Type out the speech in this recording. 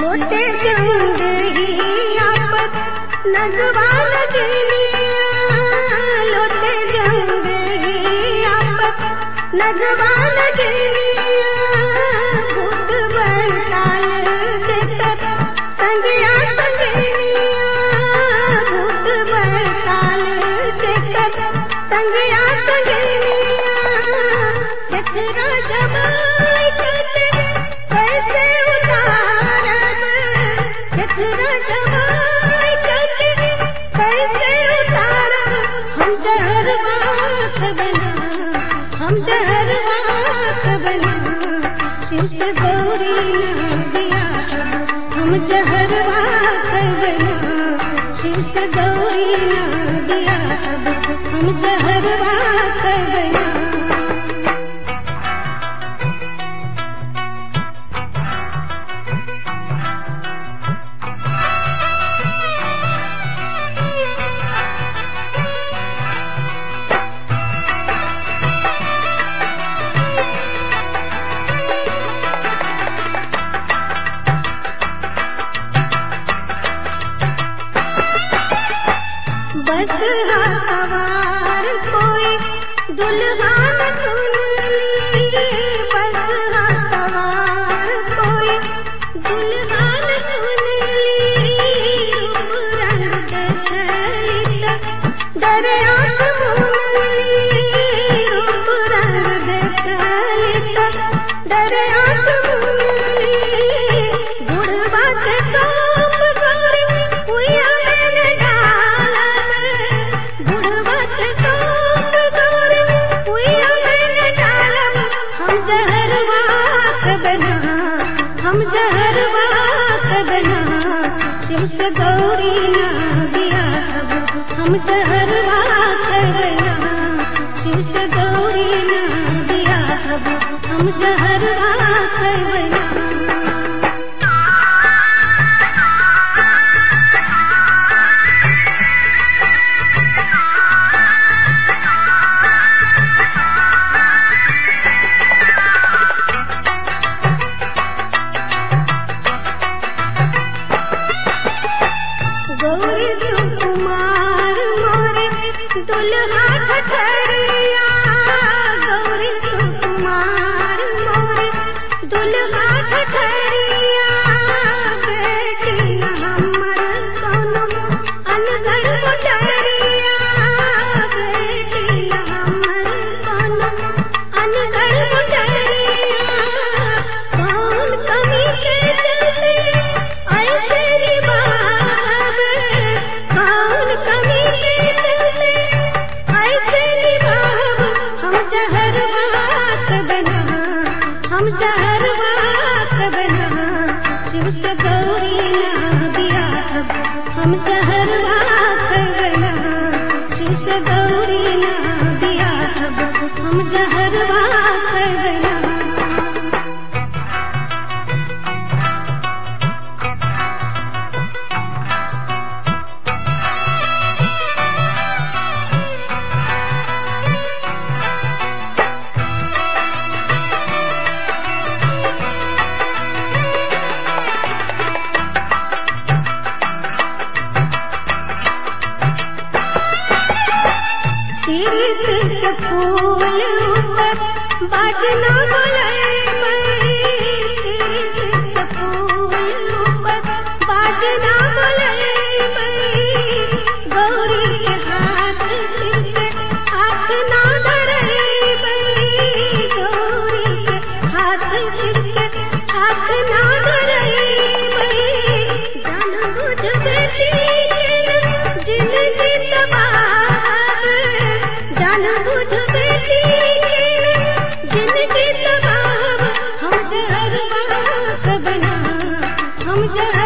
लोटे जंग ही आपत नगवा लगनिया, लोटे जंग ही आपत नगवा लगनिया, भूत बरसाल देकर संगिया संगनिया, भूत बरसाल देकर संगिया संगनिया, सखरा जमाई कैसे उतारब, सखरा जमाई कैसे उतारब, हम जहरवात बना, हम जहरवात बना, शिव से गौरी न दिया, हम जहरवात बना, शिव से गौरी न दिया, हम जहरवात बना। बस सवार कोई दुल्हा न सुनली, बस सवार कोई दुल्हा न सुनली, रूप रंग देखली डर आँख मुनली, रूप रंग देखली डर आँख मुनली, बुढ़वा के सोप गौरी हुआ मैंने डालब, बुढ़वा के सोप गौरी हुआ मैंने डालब, हम जहरवात बना, हम जहरवात बना, शिव से गौरी न दिया, हम जहरवात बना, शिव से गौरी न दिया, हम जहरवात बना। गौरी सुकुमार मोरे दुल्हा ठठरिया, गौरी सुकुमार मोरे दुल्हा ठठरिया, बेटी न हमर कौनो अनगढ़ मोटरिया, बेटी न हमर कौनो अनगढ़ मोटरिया, कौन कमी के चलते ऐसे निभाव, कौन कमी के चलते ऐसे निभाव, हम जहरवात बना, हम जहरवात बना, शिव से गौरी न दिया, हम जहरवात बना, शिव से गौरी न दिया, हम जहरवात बना। शीश के फूल ऊपर बाजना बोले, शीश के फूल ऊपर बाजना बोले, गौरी के हाथ शिव के हाथ ना धरे, गौरी के हाथ शिव के हाथ ना धरे, जान बुझ बेटी जिंदगी तबाह, जान बुझ बेटी जिंदगी तबाह, हम जहरवात बना, हम जहरवात